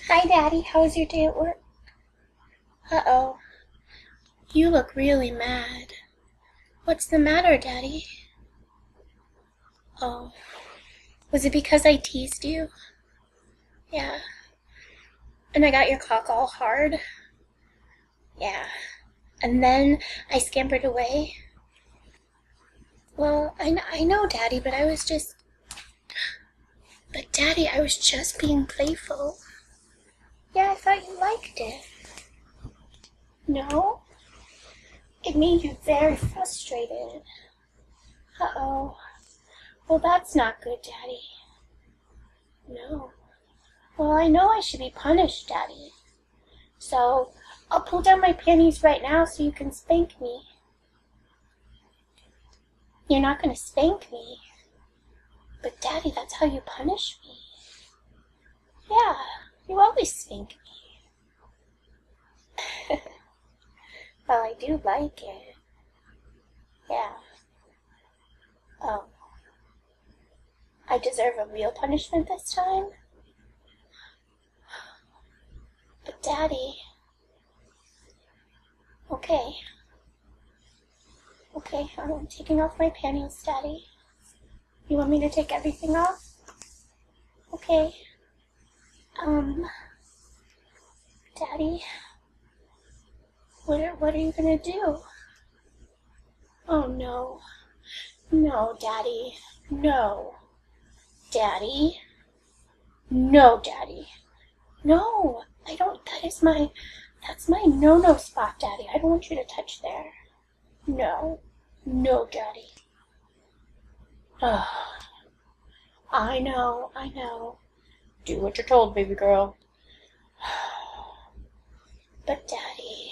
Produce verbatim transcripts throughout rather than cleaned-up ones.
Hi, Daddy. How was your day at work? Uh-oh. You look really mad. What's the matter, Daddy? Oh. Was it because I teased you? Yeah. And I got your cock all hard? Yeah. And then I scampered away? Well, I, I know, Daddy, but I was just... But, Daddy, I was just being playful. Yeah, I thought you liked it. No? It made you very frustrated. Uh-oh. Well, that's not good, Daddy. No. Well, I know I should be punished, Daddy. So, I'll pull down my panties right now so you can spank me. You're not going to spank me. But, Daddy, that's how you punish me. Yeah, you always spank me. Well, I do like it. Yeah. Oh. I deserve a real punishment this time? But, Daddy... Okay. Okay, I'm taking off my panties, Daddy. You want me to take everything off? Okay. Um... Daddy... What are, what are you gonna do? Oh, no. No, Daddy. No. Daddy? No, Daddy. No, I don't, that is my, that's my no-no spot, Daddy. I don't want you to touch there. No. No, Daddy. Oh, I know, I know. Do what you're told, baby girl. But, Daddy,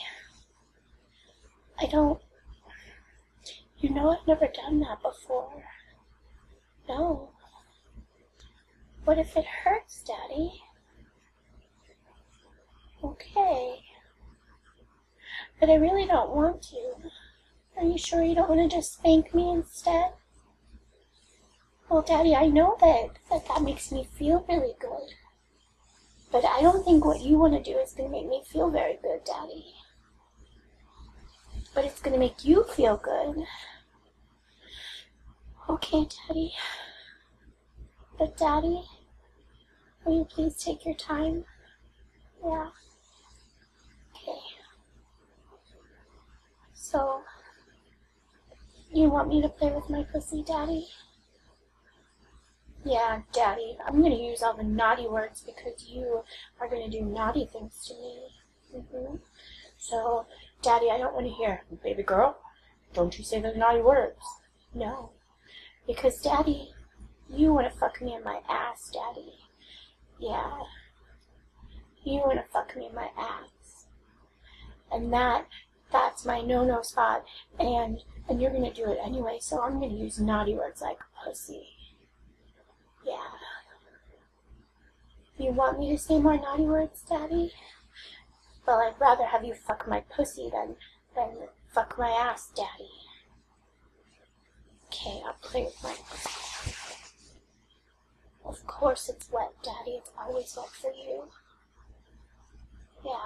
I don't, you know I've never done that before. No. What if it hurts, Daddy? Okay. But I really don't want to. Are you sure you don't want to just spank me instead? Well, Daddy, I know that, that that makes me feel really good. But I don't think what you want to do is going to make me feel very good, Daddy. But it's going to make you feel good. Okay, Daddy. But, Daddy, will you please take your time? Yeah. Okay. So, you want me to play with my pussy, Daddy? Yeah, Daddy, I'm going to use all the naughty words because you are going to do naughty things to me. Mm-hmm. So, Daddy, I don't want to hear, baby girl, don't you say those naughty words. No. Because, Daddy, you want to fuck me in my ass, Daddy. Yeah. You want to fuck me in my ass. And that, that's my no-no spot. And, and you're going to do it anyway, so I'm going to use naughty words like pussy. Yeah. You want me to say more naughty words, Daddy? Well, I'd rather have you fuck my pussy than, than fuck my ass, Daddy. Okay, I'll play with my pussy. Of course it's wet, Daddy. It's always wet for you. Yeah.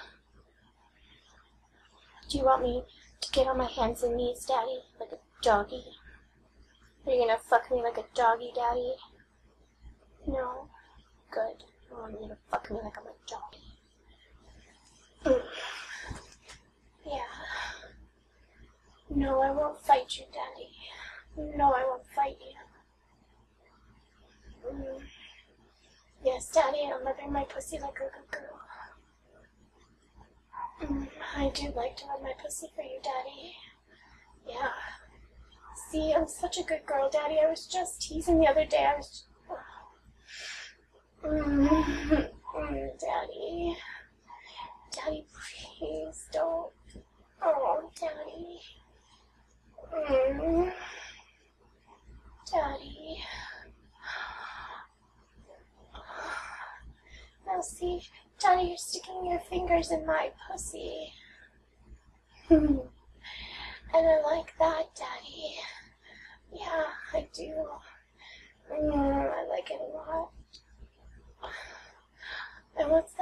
Do you want me to get on my hands and knees, Daddy? Like a doggy? Are you gonna fuck me like a doggy, Daddy? No? Good. You want me to fuck me like I'm a doggy. Mm. Yeah. No, I won't fight you, Daddy. No, I won't fight you. Mm. Yes, Daddy, I'm loving my pussy like a good girl. Mm. I do like to rub my pussy for you, Daddy. Yeah. See, I'm such a good girl, Daddy. I was just teasing the other day. I was... Mm. Mm, Daddy. Daddy, please don't. Oh, Daddy. Mm. Daddy. Now see, Daddy, you're sticking your fingers in my pussy. And I like that, Daddy. Yeah, I do. Mm, I like it a lot. And what's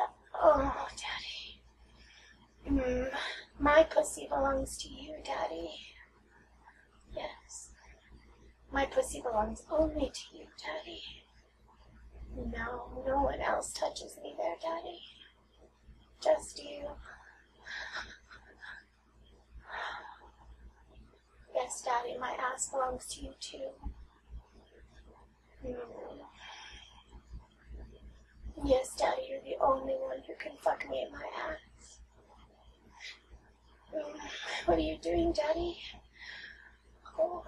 pussy belongs to you, Daddy. Yes. My pussy belongs only to you, Daddy. No, no one else touches me there, Daddy. Just you. Yes, Daddy, my ass belongs to you, too. Mm. Yes, Daddy, you're the only one who can fuck me in my ass. Mm. What are you doing, Daddy? Oh.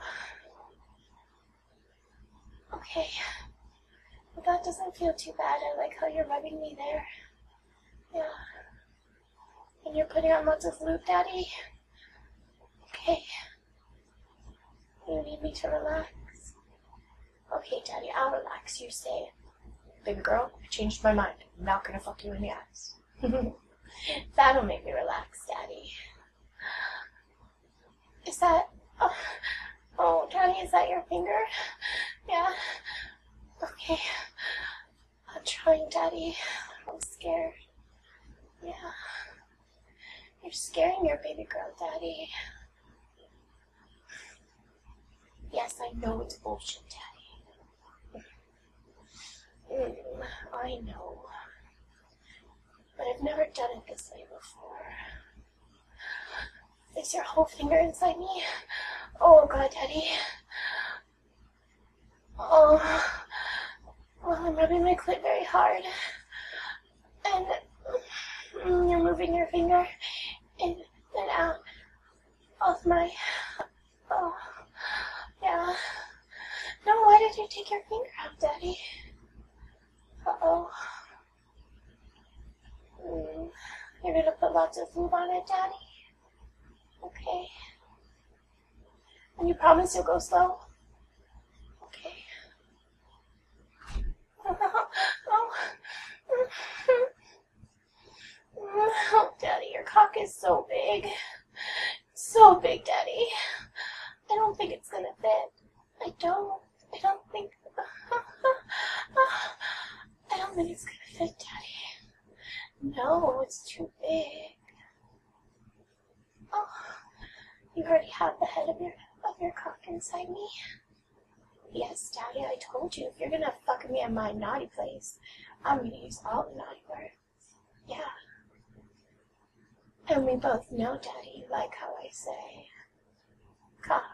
Okay. Well, that doesn't feel too bad. I like how you're rubbing me there. Yeah. And you're putting on lots of lube, Daddy? Okay. You need me to relax? Okay, Daddy, I'll relax. You say it. Baby girl, I changed my mind. I'm not gonna fuck you in the ass. That'll make me relax, Daddy. Is that... Oh, oh, Daddy, is that your finger? Yeah. Okay. I'm trying, Daddy. I'm scared. Yeah. You're scaring your baby girl, Daddy. Yes, I know it's bullshit, Daddy. Mm, I know. But I've never done it this way before. Is your whole finger inside me? Oh, God, Daddy. Oh. Well, I'm rubbing my clit very hard. And mm, you're moving your finger in and out of my... Oh. Yeah. No, why did you take your finger out, Daddy? Uh-oh. Mm. You're gonna put lots of lube on it, Daddy? Okay. And you promise you'll go slow? Okay. Oh. Oh, Daddy, your cock is so big. So big, Daddy. I don't think it's gonna fit. I don't. I don't think... I don't think it's gonna fit, Daddy. No, it's too big. Oh, you already have the head of your of your cock inside me? Yes, Daddy, I told you, if you're gonna fuck me in my naughty place, I'm gonna use all the naughty words. Yeah. And we both know, Daddy, you like how I say cock.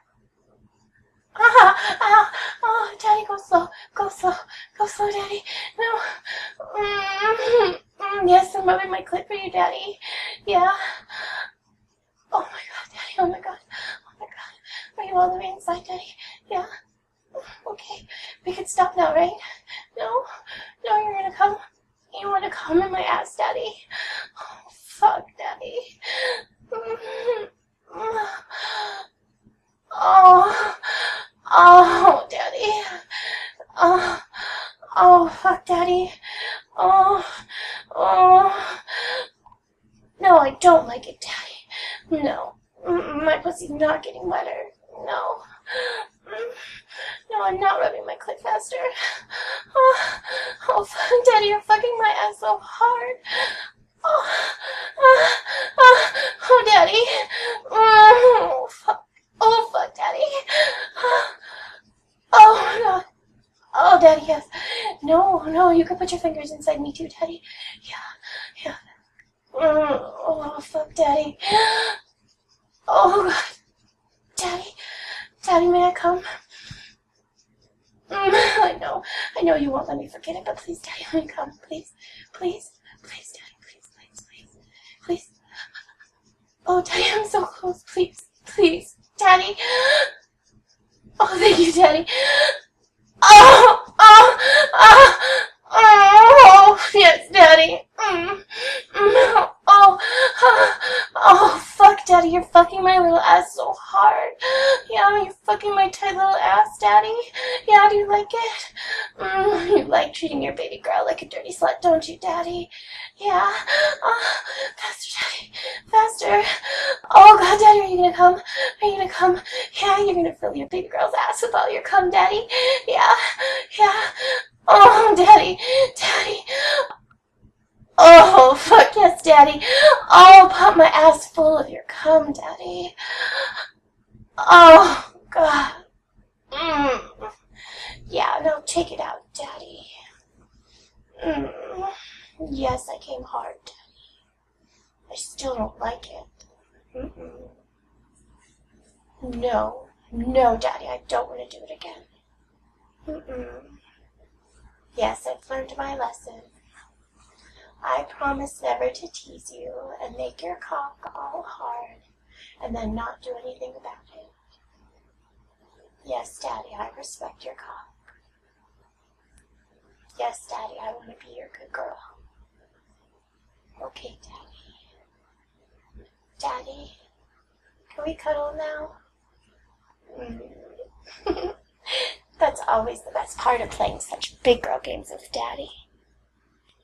Ah, ah, oh, Daddy, go slow, go slow, go slow, Daddy. No. Mm, mm, yes, I'm rubbing my clit for you, Daddy. Yeah. Oh my God, Daddy, oh my God, oh my God. Are you all the way inside, Daddy? Yeah. Okay, we can stop now, right? No, no, you're gonna come. You wanna come in my ass, Daddy? Oh, fuck, Daddy. Oh, oh, Daddy. Oh, oh, fuck, Daddy. Oh, oh. No, I don't like it, Daddy. No, my pussy's not getting wetter. No. No, I'm not rubbing my clit faster. Oh, oh, fuck, Daddy, you're fucking my ass so hard. Oh, oh, oh, oh, Daddy. Oh, fuck. Oh, fuck, Daddy. Oh, God. Oh, Daddy, yes. No, no, you can put your fingers inside me too, Daddy. Yeah, yeah. Oh, fuck, Daddy. Oh, God. Daddy. Daddy, may I come? Mm, I know. I know you won't let me forget it, but please, Daddy, let me come. Please. Please. Please, Daddy. Please, please, please. Please. Oh, Daddy, I'm so close. Please. Please. Daddy. Oh, thank you, Daddy. Oh, oh, oh, oh, yes, Daddy. Mm, mm, oh, oh, oh, fuck, Daddy, you're fucking my little ass so hard. Yeah, you're fucking my tight little ass, Daddy. Yeah, do you like it? Mm, you like treating your baby girl like a dirty slut, don't you, Daddy? Yeah. Oh, faster, Daddy. Faster. Oh, God, Daddy, are you gonna come? Are you gonna come? Yeah, you're gonna fill your baby girl's ass with all your cum, Daddy. Yeah, yeah. Oh, Daddy, Daddy. Oh, fuck yes, Daddy. Oh, pump my ass full of your cum, Daddy. Oh, God. Mm. Yeah, now take it out, Daddy. Mm. Yes, I came hard, Daddy. I still don't like it. Mm-mm. No, no, Daddy, I don't want to do it again. Mm-mm. Yes, I've learned my lesson. I promise never to tease you and make your cock all hard and then not do anything about it. Yes, Daddy, I respect your cock. Yes, Daddy, I want to be your good girl. Okay, Daddy. Daddy, can we cuddle now? Mm. That's always the best part of playing such big girl games with Daddy.